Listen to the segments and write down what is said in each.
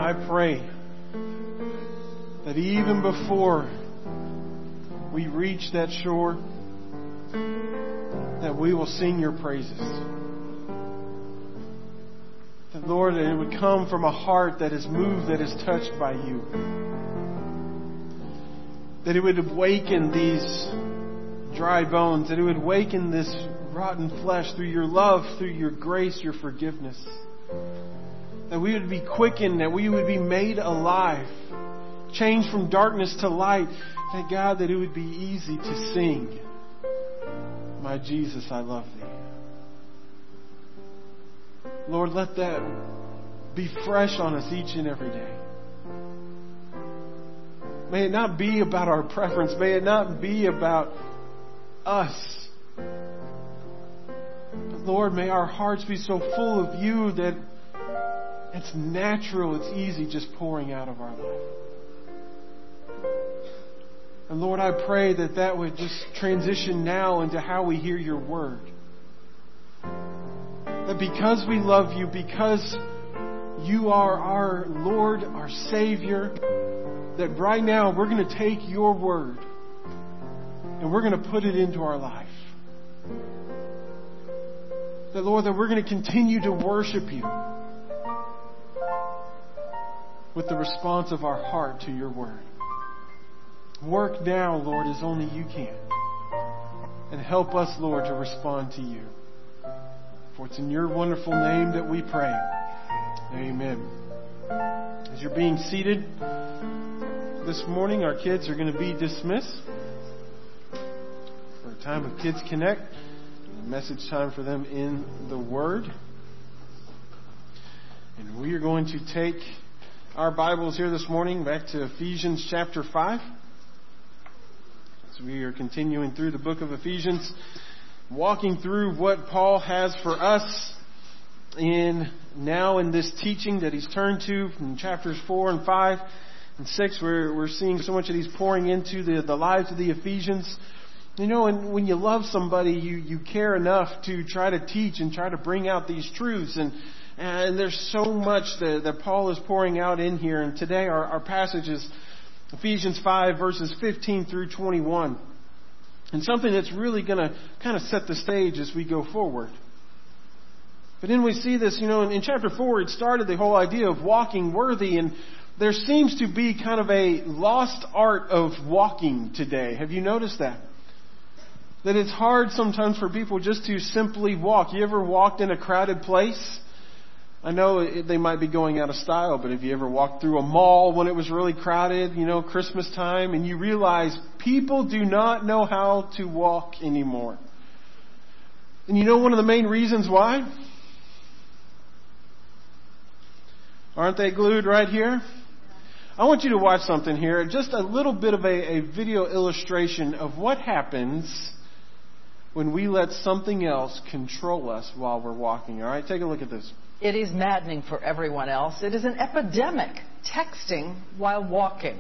I pray that even before we reach that shore, that we will sing your praises. That, Lord, that it would come from a heart that is moved, that is touched by you. That it would awaken these dry bones, that it would awaken this rotten flesh through your love, through your grace, your forgiveness. That we would be quickened, that we would be made alive, changed from darkness to light. That, God, that it would be easy to sing, my Jesus, I love thee. Lord, let that be fresh on us each and every day. May it not be about our preference. May it not be about us. But Lord, may our hearts be so full of you that it's natural, it's easy just pouring out of our life. And Lord, I pray that that would just transition now into how we hear your word. That because we love you, because you are our Lord, our Savior, that right now we're going to take your word and we're going to put it into our life. That, Lord, that we're going to continue to worship you with the response of our heart to your word. Work now, Lord, as only you can. And help us, Lord, to respond to you. For it's in your wonderful name that we pray. Amen. As you're being seated this morning, our kids are going to be dismissed for a time of Kids Connect. A message time for them in the Word. And we are going to take our Bibles here this morning back to Ephesians chapter 5. As we are continuing through the book of Ephesians, walking through what Paul has for us in this teaching that he's turned to from chapters 4 and 5 and 6. We're seeing so much that he's pouring into the lives of the Ephesians. You know, and when you love somebody, you care enough to try to teach and try to bring out these truths. And there's so much that Paul is pouring out in here. And today our passage is Ephesians 5 verses 15 through 21. And something that's really going to kind of set the stage as we go forward. But then we see this, in chapter 4, it started the whole idea of walking worthy. And there seems to be kind of a lost art of walking today. Have you noticed that? That it's hard sometimes for people just to simply walk. You ever walked in a crowded place? I know they might be going out of style, but have you ever walked through a mall when it was really crowded, Christmas time, and you realize people do not know how to walk anymore? And one of the main reasons why? Aren't they glued right here? I want you to watch something here, just a little bit of a video illustration of what happens when we let something else control us while we're walking. All right, take a look at this. It is maddening for everyone else. It is an epidemic, texting while walking.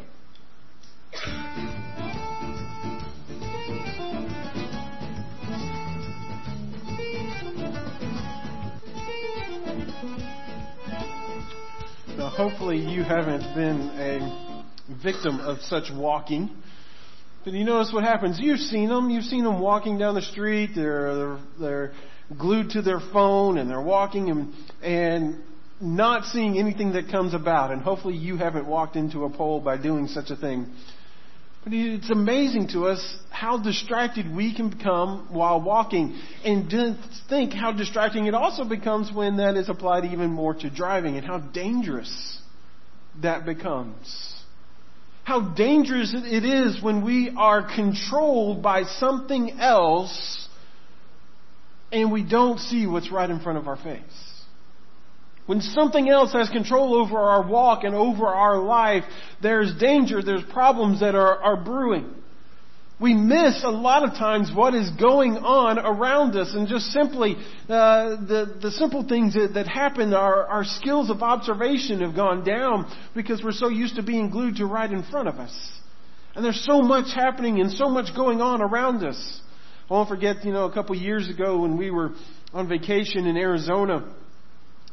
Now, hopefully you haven't been a victim of such walking. But you notice what happens. You've seen them. You've seen them walking down the street. They're glued to their phone and they're walking and not seeing anything that comes about. And hopefully you haven't walked into a pole by doing such a thing. But it's amazing to us how distracted we can become while walking. And think how distracting it also becomes when that is applied even more to driving and how dangerous that becomes. How dangerous it is when we are controlled by something else and we don't see what's right in front of our face. When something else has control over our walk and over our life, there's danger, there's problems that are brewing. We miss a lot of times what is going on around us, and just simply the simple things that happen, our skills of observation have gone down because we're so used to being glued to right in front of us. And there's so much happening and so much going on around us. I won't forget, a couple years ago when we were on vacation in Arizona,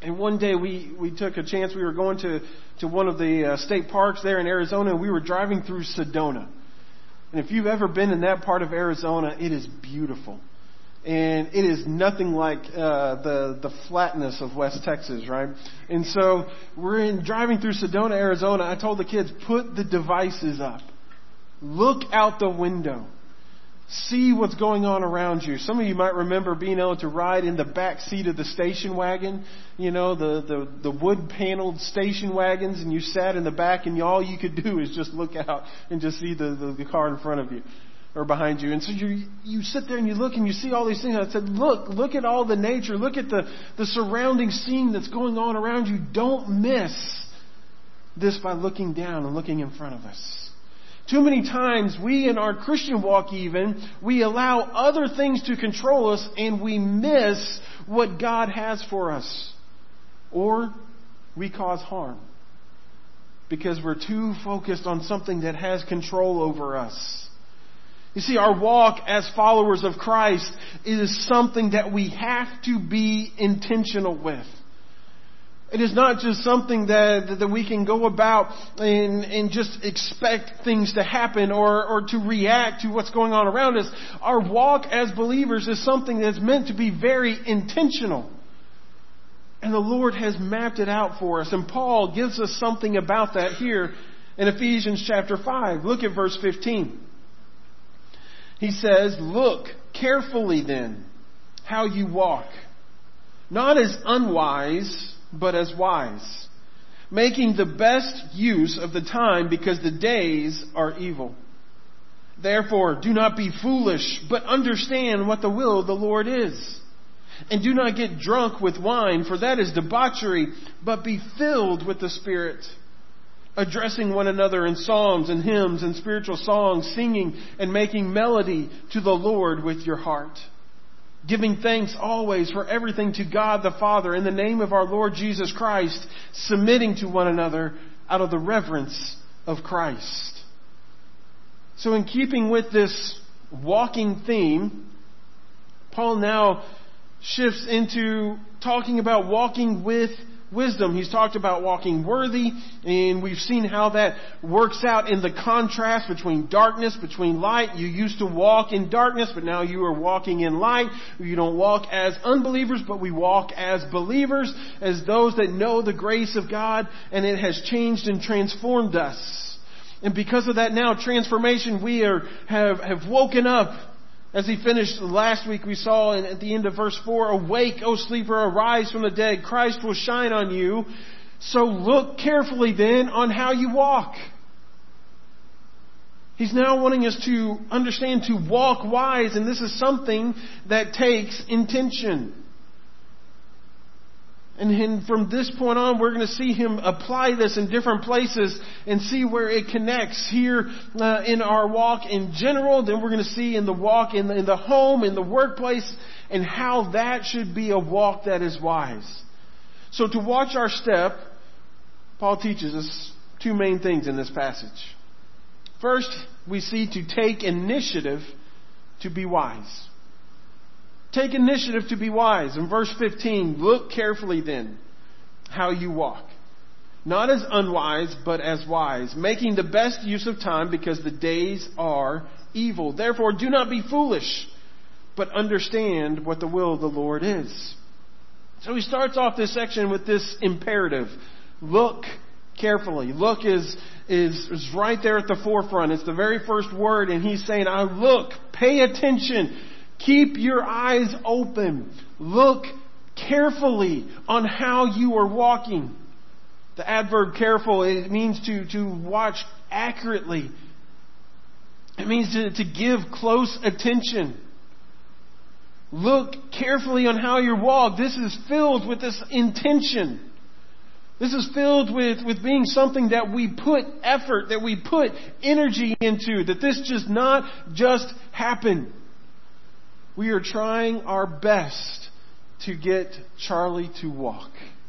And one day we took a chance. We were going to one of the state parks there in Arizona, and we were driving through Sedona. And if you've ever been in that part of Arizona, it is beautiful. And it is nothing like the flatness of West Texas, right? And so we're driving through Sedona, Arizona. I told the kids, put the devices up. Look out the window. See what's going on around you. Some of you might remember being able to ride in the back seat of the station wagon, you know, the wood paneled station wagons, and you sat in the back, and all you could do is just look out and just see the car in front of you or behind you. And so you sit there and you look and you see all these things. I said, look at all the nature. Look at the surrounding scene that's going on around you. Don't miss this by looking down and looking in front of us. Too many times we in our Christian walk even, we allow other things to control us and we miss what God has for us. Or we cause harm because we're too focused on something that has control over us. You see, our walk as followers of Christ is something that we have to be intentional with. It is not just something that we can go about and just expect things to happen or to react to what's going on around us. Our walk as believers is something that's meant to be very intentional. And the Lord has mapped it out for us. And Paul gives us something about that here in Ephesians chapter 5. Look at verse 15. He says, "Look carefully then how you walk, not as unwise, but as wise, making the best use of the time because the days are evil. Therefore, do not be foolish, but understand what the will of the Lord is. And do not get drunk with wine, for that is debauchery, but be filled with the Spirit, addressing one another in psalms and hymns and spiritual songs, singing and making melody to the Lord with your heart, giving thanks always for everything to God the Father in the name of our Lord Jesus Christ, submitting to one another out of the reverence of Christ." So in keeping with this walking theme, Paul now shifts into talking about walking with wisdom. He's talked about walking worthy, and we've seen how that works out in the contrast between darkness, between light. You used to walk in darkness, but now you are walking in light. You don't walk as unbelievers, but we walk as believers, as those that know the grace of God, and it has changed and transformed us. And because of that now transformation, we have woken up. As he finished last week, we saw at the end of verse 4, "Awake, O sleeper, arise from the dead. Christ will shine on you. So look carefully then on how you walk." He's now wanting us to understand to walk wise, and this is something that takes intention. And from this point on, we're going to see him apply this in different places and see where it connects here in our walk in general. Then we're going to see in the walk in the home, in the workplace, and how that should be a walk that is wise. So to watch our step, Paul teaches us two main things in this passage. First, we see to take initiative to be wise. Take initiative to be wise. In verse 15, "Look carefully then how you walk, not as unwise, but as wise, making the best use of time because the days are evil. Therefore, do not be foolish, but understand what the will of the Lord is." So he starts off this section with this imperative. Look carefully. Look is right there at the forefront. It's the very first word, and he's saying, "I look, pay attention. Keep your eyes open. Look carefully on how you are walking." The adverb careful, it means to watch accurately. It means to give close attention. Look carefully on how you walk. This is filled with this intention. This is filled with being something that we put effort, that we put energy into, that this does not just happen. We are trying our best to get Charlie to walk.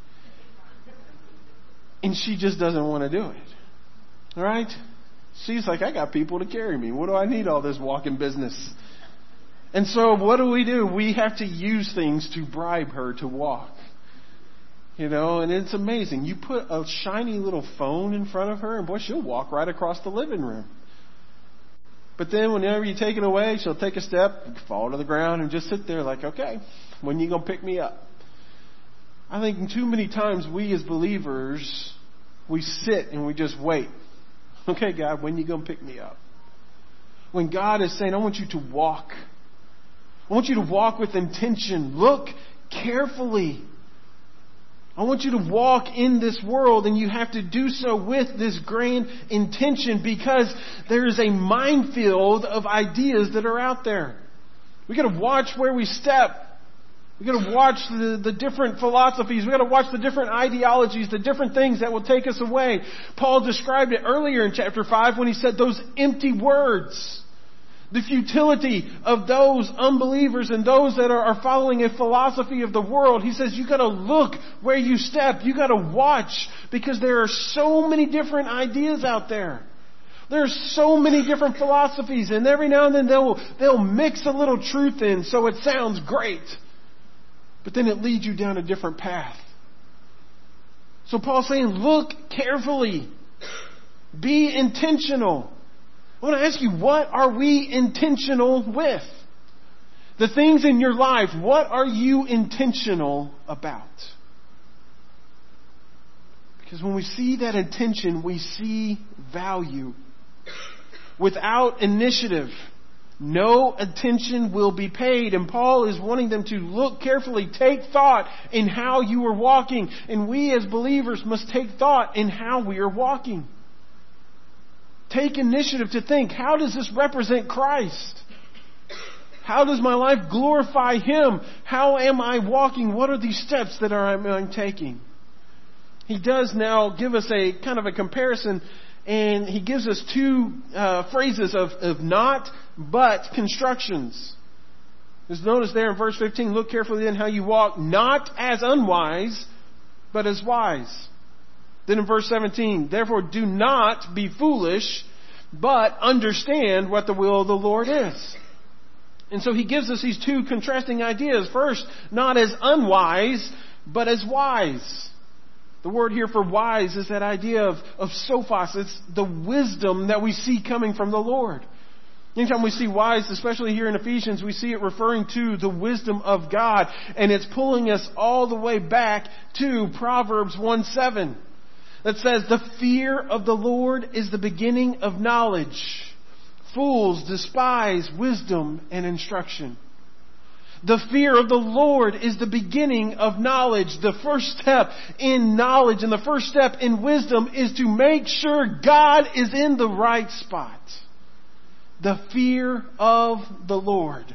And she just doesn't want to do it. All right? She's like, "I got people to carry me. What do I need all this walking business?" And so what do? We have to use things to bribe her to walk. And it's amazing. You put a shiny little phone in front of her, and boy, she'll walk right across the living room. But then whenever you take it away, she'll take a step, fall to the ground, and just sit there like, okay, when you going to pick me up? I think too many times we as believers, we sit and we just wait. Okay, God, when you going to pick me up? When God is saying, I want you to walk. I want you to walk with intention. Look carefully. I want you to walk in this world, and you have to do so with this grand intention, because there is a minefield of ideas that are out there. We got to watch where we step. We got to watch the different philosophies. We got to watch the different ideologies, the different things that will take us away. Paul described it earlier in chapter 5 when he said those empty words. The futility of those unbelievers and those that are following a philosophy of the world. He says you got to look where you step. You got to watch, because there are so many different ideas out there. There are so many different philosophies, and every now and then they'll mix a little truth in so it sounds great. But then it leads you down a different path. So Paul's saying, look carefully. Be intentional. I want to ask you, what are we intentional with? The things in your life, what are you intentional about? Because when we see that intention, we see value. Without initiative, no attention will be paid. And Paul is wanting them to look carefully, take thought in how you are walking. And we as believers must take thought in how we are walking. Take initiative to think, how does this represent Christ? How does my life glorify Him? How am I walking? What are these steps that I'm taking? He does now give us a kind of a comparison, and he gives us two phrases of not, but constructions. Just notice there in verse 15, look carefully in how you walk, not as unwise, but as wise. Then in verse 17, therefore do not be foolish, but understand what the will of the Lord is. And so he gives us these two contrasting ideas. First, not as unwise, but as wise. The word here for wise is that idea of sophos. It's the wisdom that we see coming from the Lord. Anytime we see wise, especially here in Ephesians, we see it referring to the wisdom of God. And it's pulling us all the way back to Proverbs 1:7. That says, the fear of the Lord is the beginning of knowledge. Fools despise wisdom and instruction. The fear of the Lord is the beginning of knowledge. The first step in knowledge and the first step in wisdom is to make sure God is in the right spot. The fear of the Lord.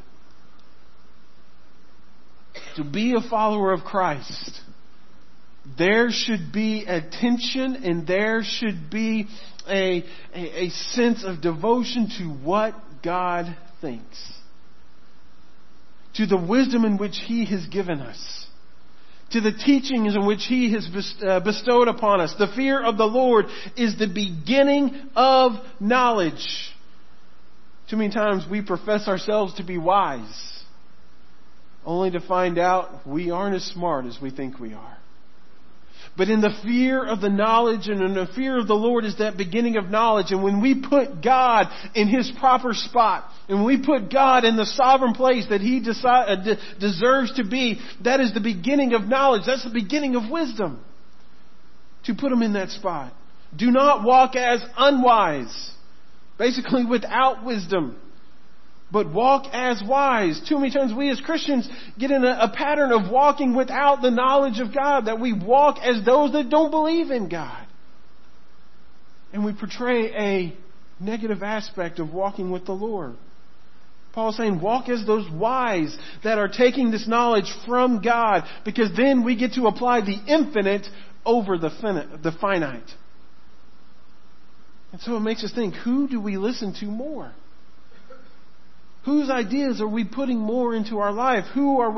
To be a follower of Christ, there should be attention and there should be a sense of devotion to what God thinks. To the wisdom in which He has given us. To the teachings in which He has bestowed upon us. The fear of the Lord is the beginning of knowledge. Too many times we profess ourselves to be wise, only to find out we aren't as smart as we think we are. But in the fear of the knowledge and in the fear of the Lord is that beginning of knowledge. And when we put God in His proper spot, and we put God in the sovereign place that He deserves to be, that is the beginning of knowledge. That's the beginning of wisdom. To put Him in that spot. Do not walk as unwise. Basically without wisdom. But walk as wise. Too many times we as Christians get in a pattern of walking without the knowledge of God. That we walk as those that don't believe in God. And we portray a negative aspect of walking with the Lord. Paul's saying walk as those wise that are taking this knowledge from God. Because then we get to apply the infinite over the finite. And so it makes us think, who do we listen to more? Whose ideas are we putting more into our life? Who are we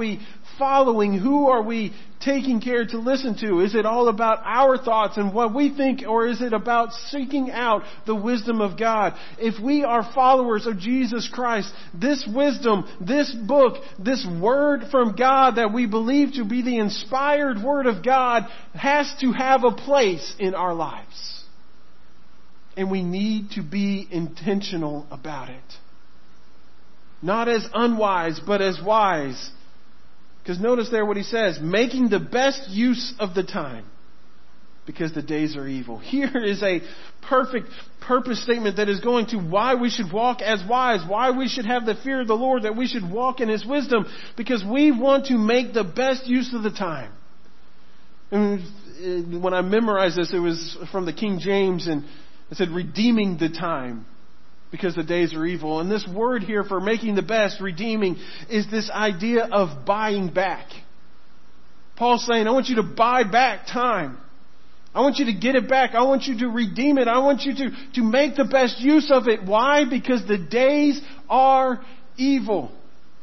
following? Who are we taking care to listen to? Is it all about our thoughts and what we think, or is it about seeking out the wisdom of God? If we are followers of Jesus Christ, this wisdom, this book, this word from God that we believe to be the inspired word of God has to have a place in our lives. And we need to be intentional about it. Not as unwise, but as wise. Because notice there what he says, making the best use of the time, because the days are evil. Here is a perfect purpose statement that is going to why we should walk as wise, why we should have the fear of the Lord, that we should walk in His wisdom, because we want to make the best use of the time. And when I memorized this, it was from the King James, and it said, redeeming the time, because the days are evil. And this word here for making the best, redeeming, is this idea of buying back. Paul's saying, I want you to buy back time. I want you to get it back. I want you to redeem it. I want you to make the best use of it. Why? Because the days are evil.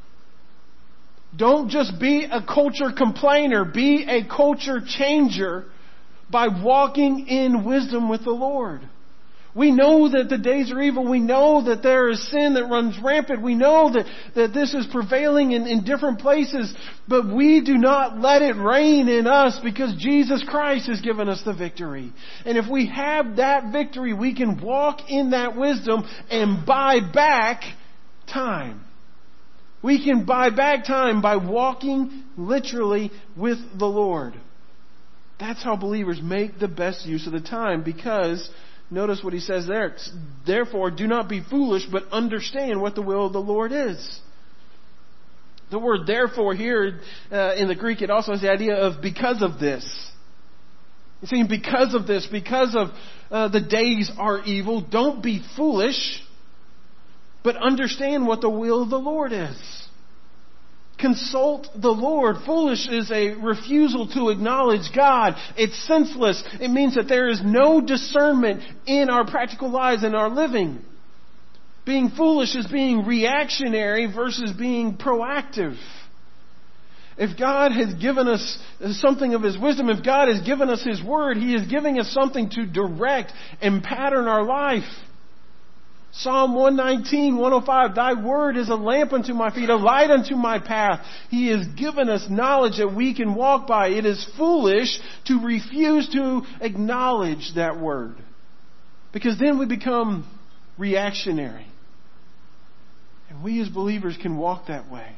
Don't just be a culture complainer. Be a culture changer by walking in wisdom with the Lord. We know that the days are evil. We know that there is sin that runs rampant. We know that this is prevailing in different places. But we do not let it reign in us, because Jesus Christ has given us the victory. And if we have that victory, we can walk in that wisdom and buy back time. We can buy back time by walking literally with the Lord. That's how believers make the best use of the time, because notice what he says there. Therefore, do not be foolish, but understand what the will of the Lord is. The word therefore here in the Greek, it also has the idea of because of this. It's saying because of this, because of the days are evil, don't be foolish, but understand what the will of the Lord is. Consult the Lord. Foolish is a refusal to acknowledge God. It's senseless. It means that there is no discernment in our practical lives and our living. Being foolish is being reactionary versus being proactive. If God has given us something of His wisdom, if God has given us His Word, He is giving us something to direct and pattern our life. Psalm 119, 105, Thy word is a lamp unto my feet, a light unto my path. He has given us knowledge that we can walk by. It is foolish to refuse to acknowledge that word, because then we become reactionary. And we as believers can walk that way,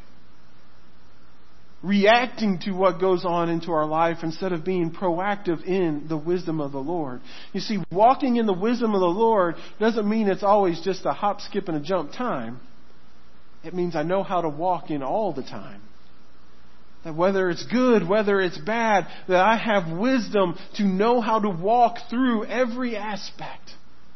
reacting to what goes on into our life instead of being proactive in the wisdom of the Lord. You see, walking in the wisdom of the Lord doesn't mean it's always just a hop, skip, and a jump time. It means I know how to walk in all the time. That whether it's good, whether it's bad, that I have wisdom to know how to walk through every aspect.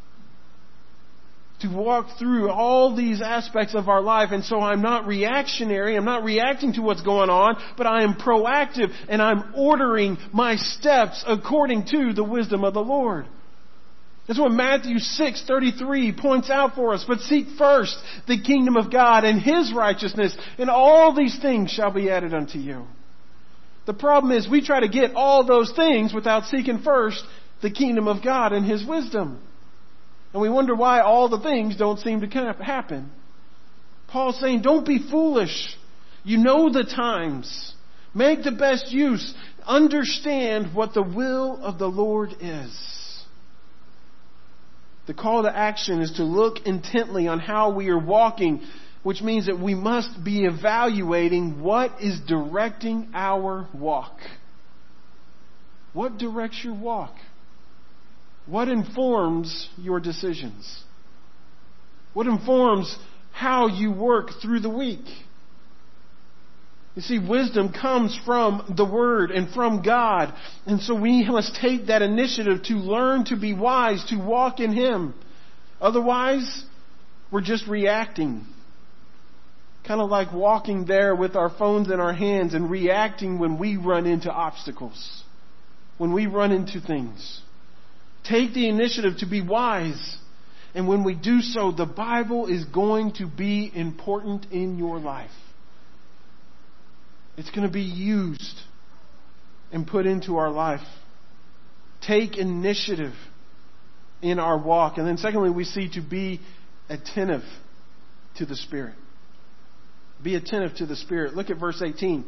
To walk through all these aspects of our life. And so I'm not reactionary. I'm not reacting to what's going on, but I am proactive, and I'm ordering my steps according to the wisdom of the Lord. That's what Matthew 6:33 points out for us. But seek first the kingdom of God and His righteousness, and all these things shall be added unto you. The problem is we try to get all those things without seeking first the kingdom of God and His wisdom. And we wonder why all the things don't seem to happen. Paul's saying, don't be foolish. You know the times. Make the best use. Understand what the will of the Lord is. The call to action is to look intently on how we are walking, which means that we must be evaluating what is directing our walk. What directs your walk? What informs your decisions? What informs how you work through the week? You see, wisdom comes from the Word and from God. And so we must take that initiative to learn to be wise, to walk in Him. Otherwise, we're just reacting. Kind of like walking there with our phones in our hands and reacting when we run into obstacles, when we run into things. Take the initiative to be wise. And when we do so, the Bible is going to be important in your life. It's going to be used and put into our life. Take initiative in our walk. And then secondly, we see to be attentive to the Spirit. Be attentive to the Spirit. Look at verse 18.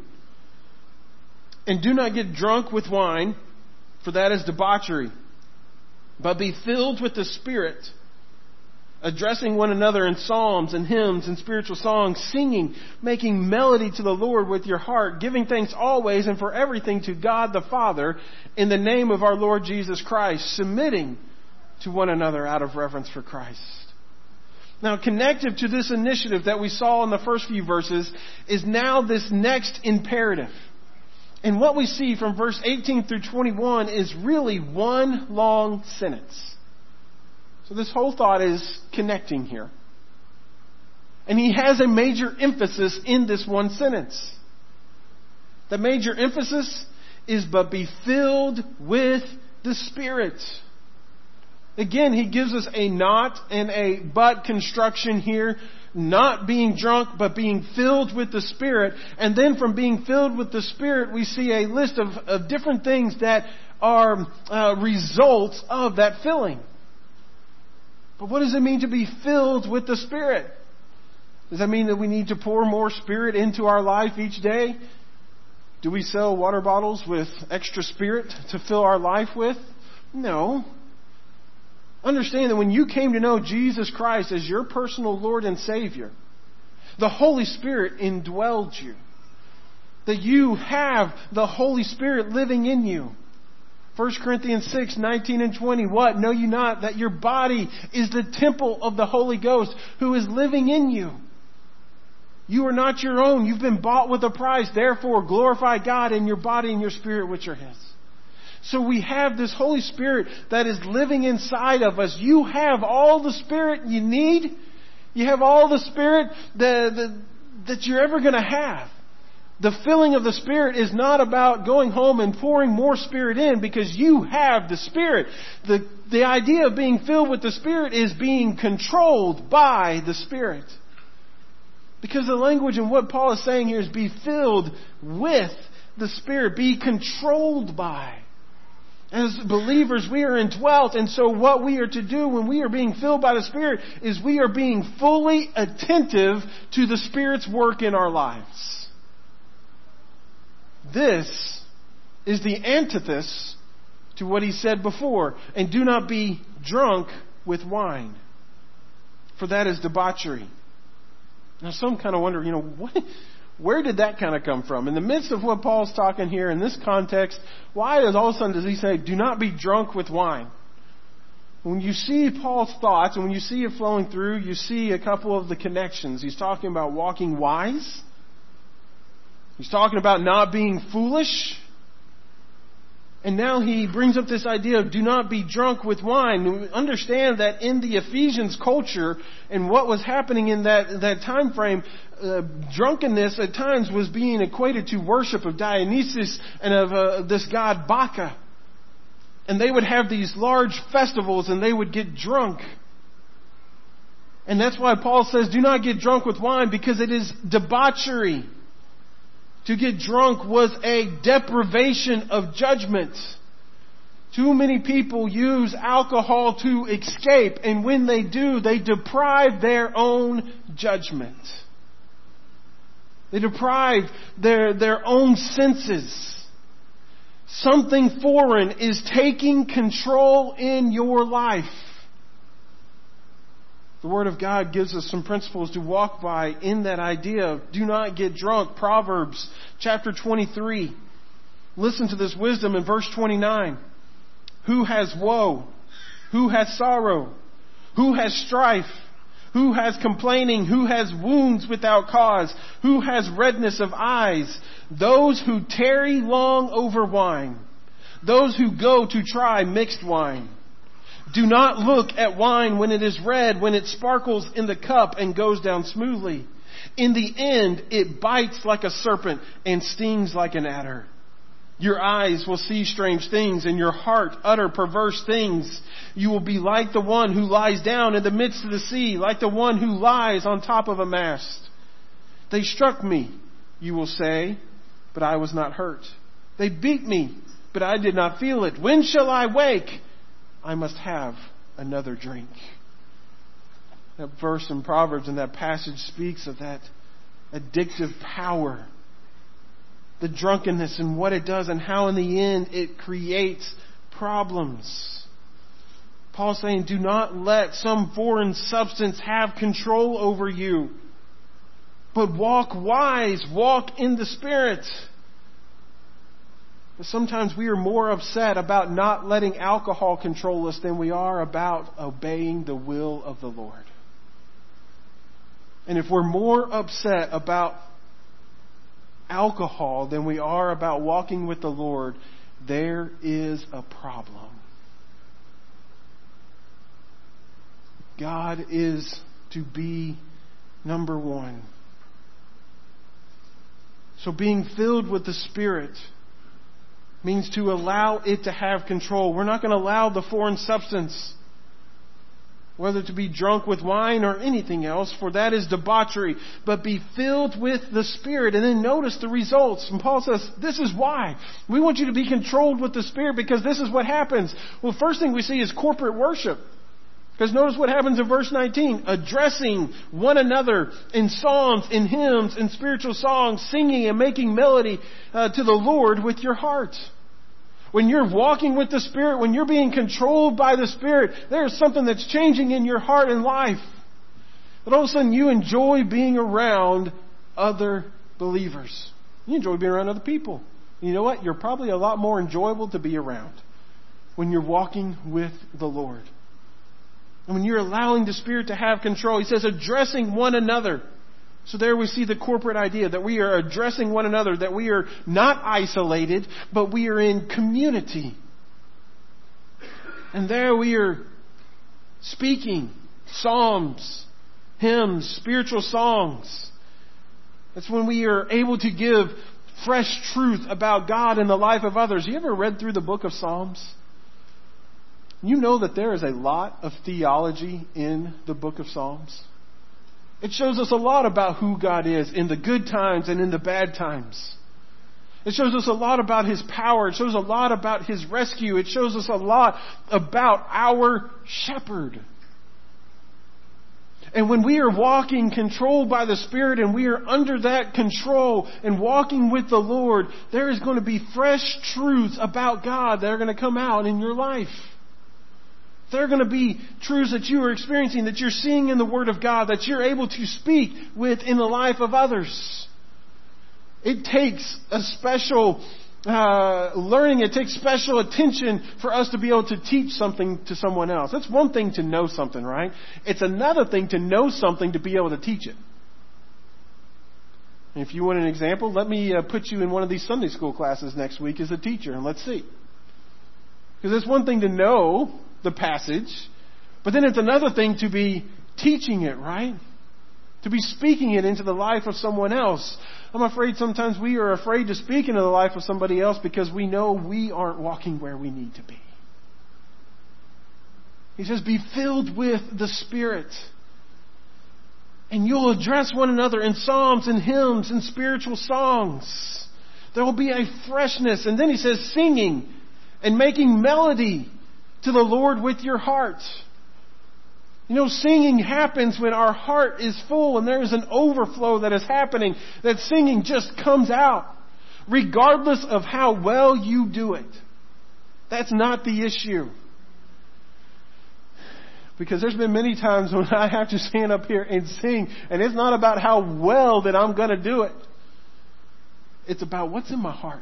And do not get drunk with wine, for that is debauchery, but be filled with the Spirit, addressing one another in psalms and hymns and spiritual songs, singing, making melody to the Lord with your heart, giving thanks always and for everything to God the Father in the name of our Lord Jesus Christ, submitting to one another out of reverence for Christ. Now, connected to this initiative that we saw in the first few verses is now this next imperative. And what we see from verse 18 through 21 is really one long sentence. So this whole thought is connecting here. And he has a major emphasis in this one sentence. The major emphasis is, but be filled with the Spirit. Again, he gives us a not and a but construction here. Not being drunk, but being filled with the Spirit. And then from being filled with the Spirit, we see a list of different things that are results of that filling. But what does it mean to be filled with the Spirit? Does that mean that we need to pour more Spirit into our life each day? Do we sell water bottles with extra Spirit to fill our life with? No. Understand that when you came to know Jesus Christ as your personal Lord and Savior, the Holy Spirit indwelled you. That you have the Holy Spirit living in you. 1 Corinthians 6, 19 and 20. What? Know you not that your body is the temple of the Holy Ghost who is living in you? You are not your own. You've been bought with a price. Therefore, glorify God in your body and your spirit, which are His. So we have this Holy Spirit that is living inside of us. You have all the Spirit you need. You have all the Spirit that you're ever going to have. The filling of the Spirit is not about going home and pouring more Spirit in because you have the Spirit. The idea of being filled with the Spirit is being controlled by the Spirit. Because the language and what Paul is saying here is be filled with the Spirit. Be controlled by. As believers, we are indwelt, and so what we are to do when we are being filled by the Spirit is we are being fully attentive to the Spirit's work in our lives. This is the antithesis to what he said before. And do not be drunk with wine, for that is debauchery. Now some kind of wonder, where did that kind of come from? In the midst of what Paul's talking here in this context, why does all of a sudden does he say, do not be drunk with wine? When you see Paul's thoughts and when you see it flowing through, you see a couple of the connections. He's talking about walking wise. He's talking about not being foolish. And now he brings up this idea of do not be drunk with wine. Understand that in the Ephesians culture and what was happening in that time frame, drunkenness at times was being equated to worship of Dionysus and of this god Bacchus. And they would have these large festivals and they would get drunk. And that's why Paul says do not get drunk with wine, because it is debauchery. To get drunk was a deprivation of judgment. Too many people use alcohol to escape, and when they do, they deprive their own judgment. They deprive their own senses. Something foreign is taking control in your life. The Word of God gives us some principles to walk by in that idea of do not get drunk. Proverbs chapter 23. Listen to this wisdom in verse 29. Who has woe? Who has sorrow? Who has strife? Who has complaining? Who has wounds without cause? Who has redness of eyes? Those who tarry long over wine. Those who go to try mixed wine. Do not look at wine when it is red, when it sparkles in the cup and goes down smoothly. In the end, it bites like a serpent and stings like an adder. Your eyes will see strange things and your heart utter perverse things. You will be like the one who lies down in the midst of the sea, like the one who lies on top of a mast. They struck me, you will say, but I was not hurt. They beat me, but I did not feel it. When shall I wake? I must have another drink. That verse in Proverbs and that passage speaks of that addictive power, the drunkenness and what it does and how in the end it creates problems. Paul's saying, do not let some foreign substance have control over you, but walk wise, walk in the Spirit. But sometimes we are more upset about not letting alcohol control us than we are about obeying the will of the Lord. And if we're more upset about alcohol than we are about walking with the Lord, there is a problem. God is to be number one. So being filled with the Spirit means to allow it to have control. We're not going to allow the foreign substance, whether to be drunk with wine or anything else, for that is debauchery, but be filled with the Spirit. And then notice the results. And Paul says, this is why. We want you to be controlled with the Spirit because this is what happens. Well, first thing we see is corporate worship. Because notice what happens in verse 19. Addressing one another in psalms, in hymns, in spiritual songs, singing and making melody to the Lord with your heart. When you're walking with the Spirit, when you're being controlled by the Spirit, there's something that's changing in your heart and life. But all of a sudden you enjoy being around other believers. You enjoy being around other people. And you know what? You're probably a lot more enjoyable to be around when you're walking with the Lord. And when you're allowing the Spirit to have control, he says addressing one another. So there we see the corporate idea that we are addressing one another, that we are not isolated, but we are in community. And there we are speaking psalms, hymns, spiritual songs. That's when we are able to give fresh truth about God in the life of others. You ever read through the book of Psalms? You know that there is a lot of theology in the book of Psalms. It shows us a lot about who God is in the good times and in the bad times. It shows us a lot about His power. It shows a lot about His rescue. It shows us a lot about our shepherd. And when we are walking controlled by the Spirit and we are under that control and walking with the Lord, there is going to be fresh truths about God that are going to come out in your life. There are going to be truths that you are experiencing, that you're seeing in the Word of God, that you're able to speak with in the life of others. It takes a special learning. It takes special attention for us to be able to teach something to someone else. That's one thing to know something, right? It's another thing to know something to be able to teach it. And if you want an example, let me put you in one of these Sunday school classes next week as a teacher, and let's see. Because it's one thing to know the passage, but then it's another thing to be teaching it, right? To be speaking it into the life of someone else. I'm afraid sometimes we are afraid to speak into the life of somebody else because we know we aren't walking where we need to be. He says, be filled with the Spirit. And you'll address one another in psalms and hymns and spiritual songs. There will be a freshness. And then he says, singing and making melody to the Lord with your heart. You know, singing happens when our heart is full and there is an overflow that is happening. That singing just comes out, regardless of how well you do it. That's not the issue. Because there's been many times when I have to stand up here and sing, and it's not about how well that I'm going to do it. It's about what's in my heart.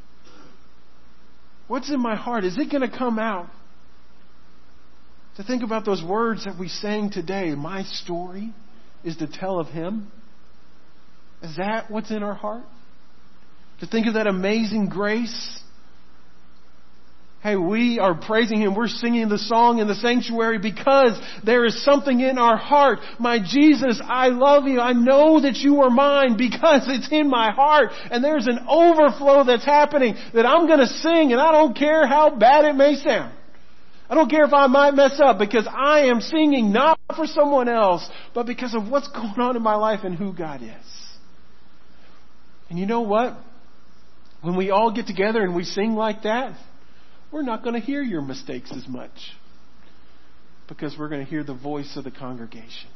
What's in my heart? Is it going to come out? To think about those words that we sang today. My story is to tell of Him. Is that what's in our heart? To think of that amazing grace. Hey, we are praising Him. We're singing the song in the sanctuary because there is something in our heart. My Jesus, I love You. I know that You are mine because it's in my heart. And there's an overflow that's happening that I'm going to sing, and I don't care how bad it may sound. I don't care if I might mess up, because I am singing not for someone else, but because of what's going on in my life and who God is. And you know what? When we all get together and we sing like that, we're not going to hear your mistakes as much, because we're going to hear the voice of the congregation.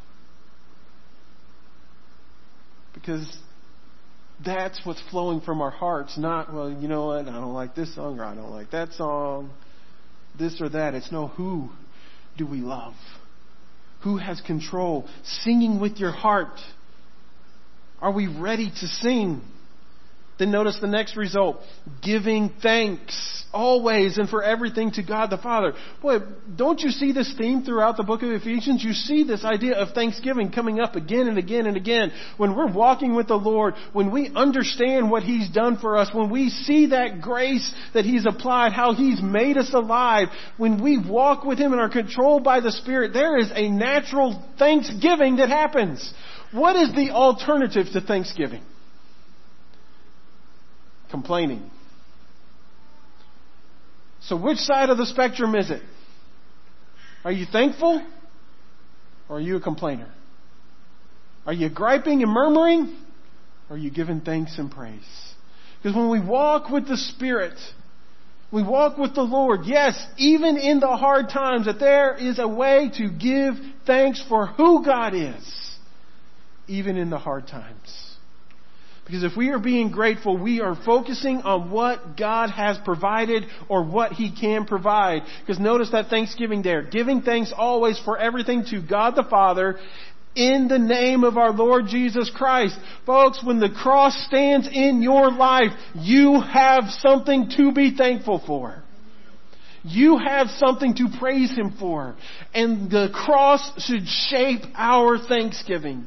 Because that's what's flowing from our hearts, not, well, you know what, I don't like this song, or I don't like that song, this or that. It's no, who do we love? Who has control? Singing with your heart. Are we ready to sing? Then notice the next result. Giving thanks always and for everything to God the Father. Boy, don't you see this theme throughout the book of Ephesians? You see this idea of thanksgiving coming up again and again and again. When we're walking with the Lord, when we understand what He's done for us, when we see that grace that He's applied, how He's made us alive, when we walk with Him and are controlled by the Spirit, there is a natural thanksgiving that happens. What is the alternative to thanksgiving? Complaining. So which side of the spectrum is it? Are you thankful? Or are you a complainer? Are you griping and murmuring? Or are you giving thanks and praise? Because when we walk with the Spirit, we walk with the Lord, yes, even in the hard times, that there is a way to give thanks for who God is, even in the hard times. Because if we are being grateful, we are focusing on what God has provided or what He can provide. Because notice that thanksgiving there. Giving thanks always for everything to God the Father in the name of our Lord Jesus Christ. Folks, when the cross stands in your life, you have something to be thankful for. You have something to praise Him for. And the cross should shape our thanksgiving.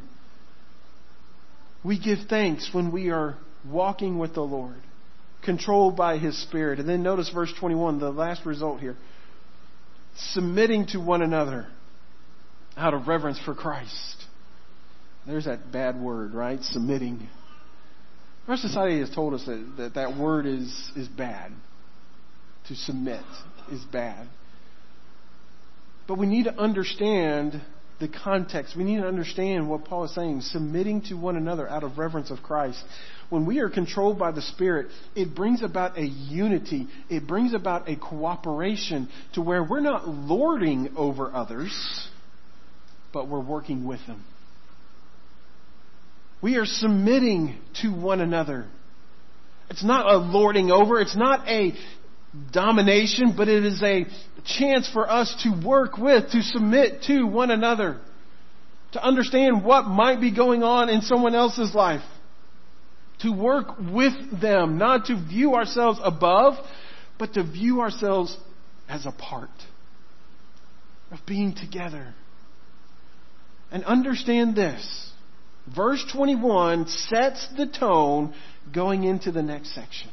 We give thanks when we are walking with the Lord, controlled by His Spirit. And then notice verse 21, the last result here. Submitting to one another out of reverence for Christ. There's that bad word, right? Submitting. Our society has told us that word is bad. To submit is bad. But we need to understand the context. We need to understand what Paul is saying. Submitting to one another out of reverence of Christ. When we are controlled by the Spirit, it brings about a unity. It brings about a cooperation to where we're not lording over others, but we're working with them. We are submitting to one another. It's not a lording over. It's not a domination, but it is a chance for us to work with, to submit to one another, to understand what might be going on in someone else's life, to work with them, not to view ourselves above, but to view ourselves as a part of being together. And understand this. Verse 21 sets the tone going into the next section.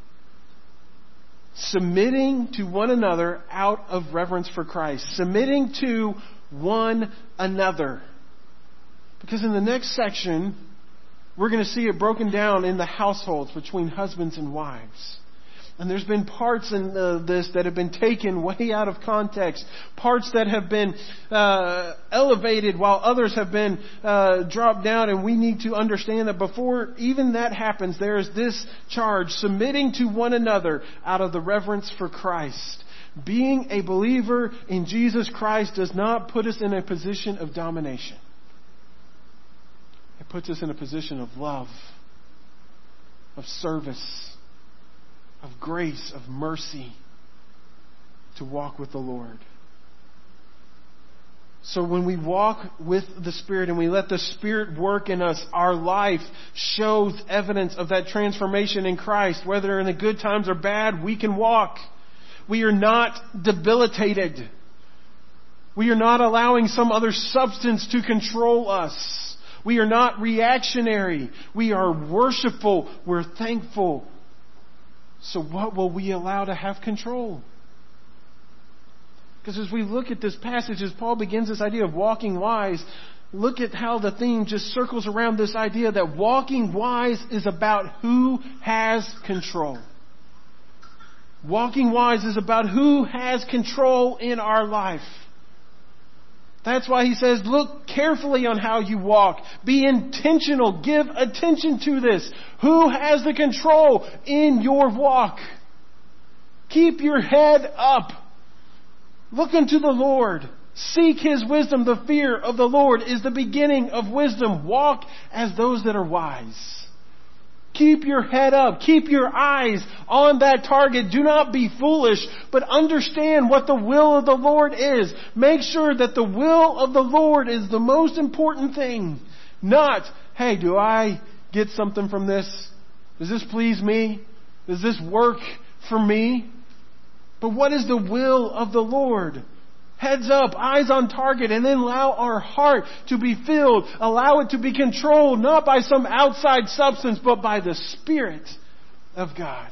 Submitting to one another out of reverence for Christ. Submitting to one another. Because in the next section, we're going to see it broken down in the households between husbands and wives. And there's been parts in this that have been taken way out of context. Parts that have been elevated while others have been dropped down. And we need to understand that before even that happens, there is this charge. Submitting to one another out of the reverence for Christ. Being a believer in Jesus Christ does not put us in a position of domination. It puts us in a position of love, of service, of grace, of mercy, to walk with the Lord. So when we walk with the Spirit and we let the Spirit work in us, our life shows evidence of that transformation in Christ. Whether in the good times or bad, we can walk. We are not debilitated. We are not allowing some other substance to control us. We are not reactionary. We are worshipful. We're thankful. So what will we allow to have control? Because as we look at this passage, as Paul begins this idea of walking wise, look at how the theme just circles around this idea that walking wise is about who has control. Walking wise is about who has control in our life. That's why he says, look carefully on how you walk. Be intentional. Give attention to this. Who has the control in your walk? Keep your head up. Look unto the Lord. Seek His wisdom. The fear of the Lord is the beginning of wisdom. Walk as those that are wise. Keep your head up. Keep your eyes on that target. Do not be foolish, but understand what the will of the Lord is. Make sure that the will of the Lord is the most important thing. Not, hey, do I get something from this? Does this please me? Does this work for me? But what is the will of the Lord? Heads up, eyes on target, and then allow our heart to be filled. Allow it to be controlled, not by some outside substance, but by the Spirit of God.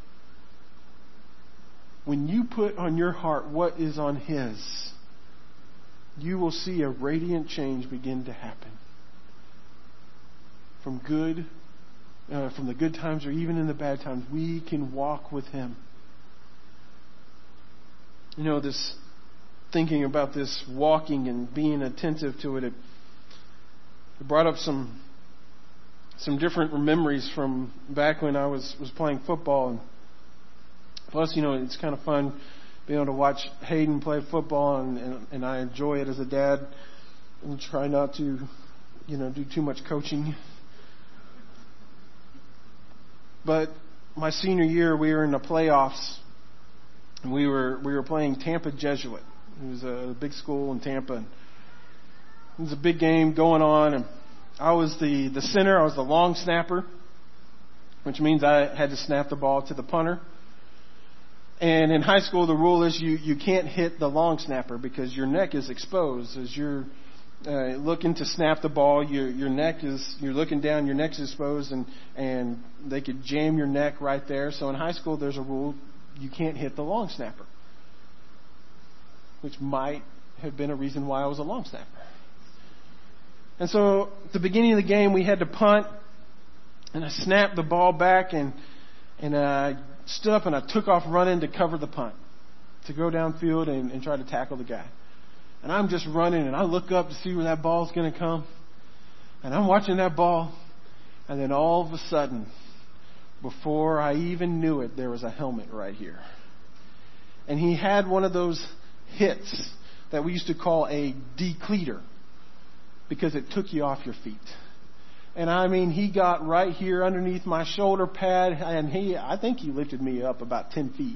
When you put on your heart what is on His, you will see a radiant change begin to happen. From the good times or even in the bad times, we can walk with Him. You know, this thinking about this walking and being attentive to it, it brought up some different memories from back when I was playing football. And plus, you know, it's kind of fun being able to watch Hayden play football, and I enjoy it as a dad, and try not to, you know, do too much coaching. But my senior year, we were in the playoffs, and we were playing Tampa Jesuit. It was a big school in Tampa. It was a big game going on, and I was the center. I was the long snapper, which means I had to snap the ball to the punter. And in high school, the rule is you can't hit the long snapper because your neck is exposed. As you're looking to snap the ball, you're looking down, your neck's exposed, and they could jam your neck right there. So in high school, there's a rule: you can't hit the long snapper, which might have been a reason why I was a long snapper. And so at the beginning of the game, we had to punt, and I snapped the ball back, and I stood up and I took off running to cover the punt, to go downfield and try to tackle the guy. And I'm just running, and I look up to see where that ball's going to come, and I'm watching that ball, and then all of a sudden, before I even knew it, there was a helmet right here. And he had one of those hits that we used to call a decleater, because it took you off your feet. And I mean, he got right here underneath my shoulder pad, and I think he lifted me up about 10 feet.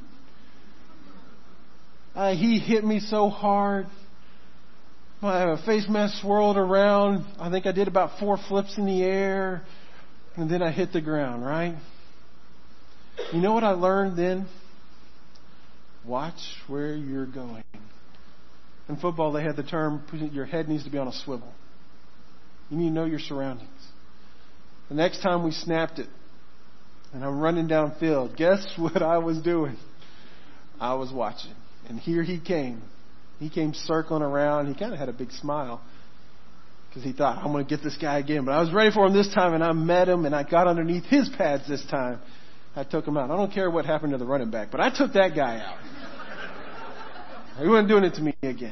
He hit me so hard. My face mask swirled around. I think I did about 4 flips in the air, and then I hit the ground, right? You know what I learned then? Watch where you're going. In football, they had the term, your head needs to be on a swivel. You need to know your surroundings. The next time we snapped it, and I'm running downfield, guess what I was doing? I was watching. And here he came. He came circling around. He kind of had a big smile, because he thought, I'm going to get this guy again. But I was ready for him this time, and I met him, and I got underneath his pads this time. I took him out. I don't care what happened to the running back, but I took that guy out. He wasn't doing it to me again.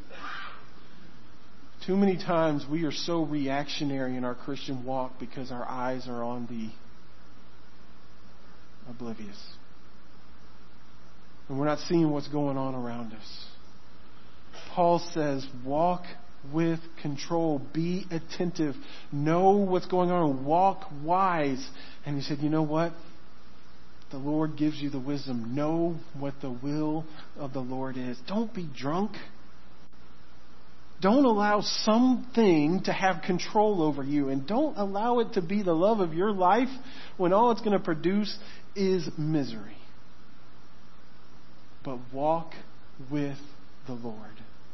Too many times we are so reactionary in our Christian walk because our eyes are on the oblivious. And we're not seeing what's going on around us. Paul says, walk with control. Be attentive. Know what's going on. Walk wise. And he said, you know what? The Lord gives you the wisdom. Know what the will of the Lord is. Don't be drunk. Don't allow something to have control over you. And don't allow it to be the love of your life when all it's going to produce is misery. But walk with the Lord.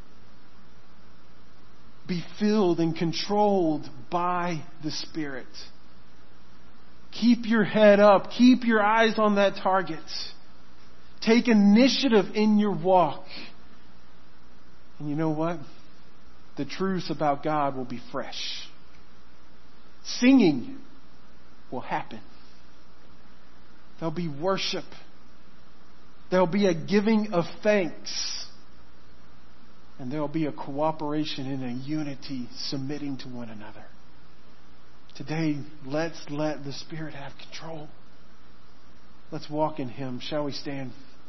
Be filled and controlled by the Spirit. Keep your head up. Keep your eyes on that target. Take initiative in your walk. And you know what? The truths about God will be fresh. Singing will happen. There'll be worship. There'll be a giving of thanks. And there'll be a cooperation and a unity submitting to one another. Today, let's let the Spirit have control. Let's walk in Him. Shall we stand?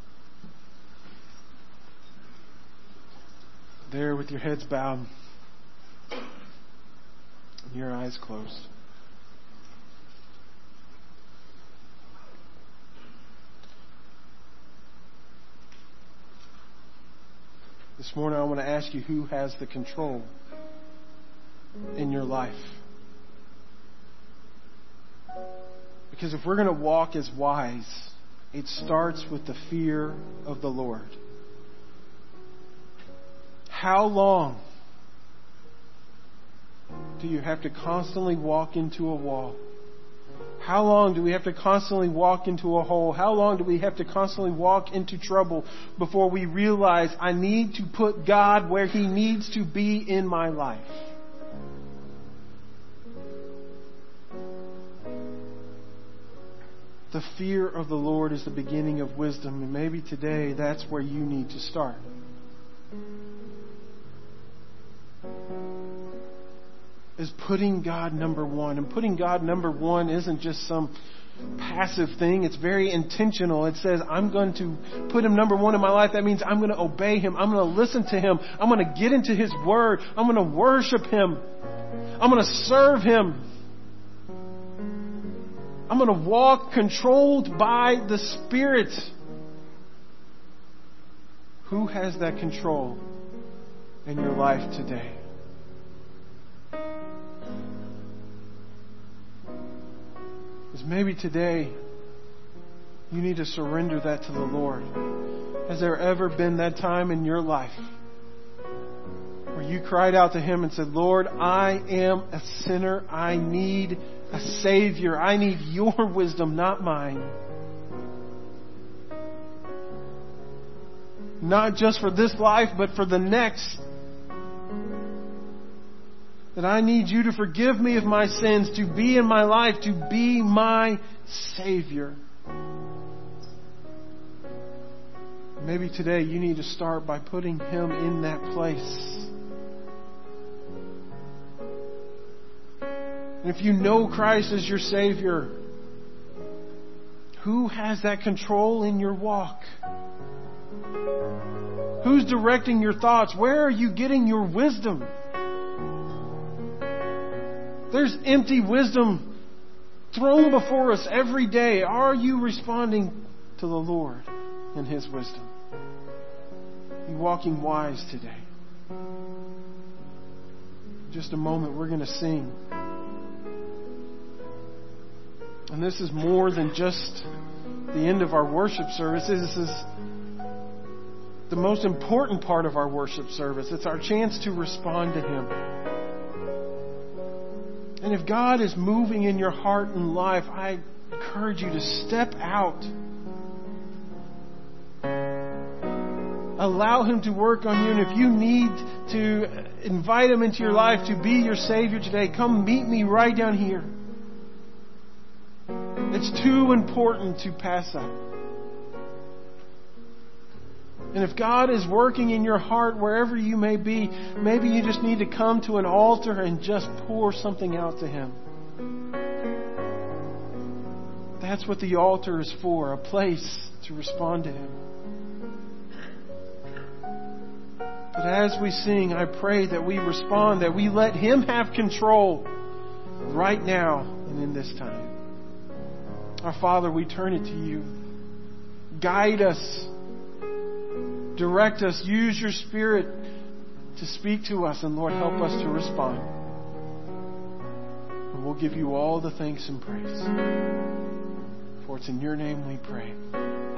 There with your heads bowed and your eyes closed. This morning I want to ask you, who has the control in your life? Because if we're going to walk as wise, it starts with the fear of the Lord. How long do you have to constantly walk into a wall? How long do we have to constantly walk into a hole? How long do we have to constantly walk into trouble before we realize I need to put God where He needs to be in my life? The fear of the Lord is the beginning of wisdom, and maybe today that's where you need to start. Is putting God number one. And putting God number one isn't just some passive thing. It's very intentional. It says, I'm going to put Him number one in my life. That means I'm going to obey Him. I'm going to listen to Him. I'm going to get into His Word. I'm going to worship Him. I'm going to serve Him. I'm going to walk controlled by the Spirit. Who has that control in your life today? Because maybe today you need to surrender that to the Lord. Has there ever been that time in your life where you cried out to Him and said, Lord, I am a sinner. I need a Savior. I need Your wisdom, not mine. Not just for this life, but for the next. That I need You to forgive me of my sins, to be in my life, to be my Savior. Maybe today you need to start by putting Him in that place. And if you know Christ as your Savior, who has that control in your walk? Who's directing your thoughts? Where are you getting your wisdom? There's empty wisdom thrown before us every day. Are you responding to the Lord in His wisdom? Are you walking wise today? In just a moment, we're going to sing. And this is more than just the end of our worship service. This is the most important part of our worship service. It's our chance to respond to Him. And if God is moving in your heart and life, I encourage you to step out. Allow Him to work on you. And if you need to invite Him into your life to be your Savior today, come meet me right down here. It's too important to pass up. And if God is working in your heart wherever you may be, maybe you just need to come to an altar and just pour something out to Him. That's what the altar is for, a place to respond to Him. But as we sing, I pray that we respond, that we let Him have control right now and in this time. Our Father, we turn it to You. Guide us. Direct us. Use Your Spirit to speak to us. And Lord, help us to respond. And we'll give You all the thanks and praise. For it's in Your name we pray.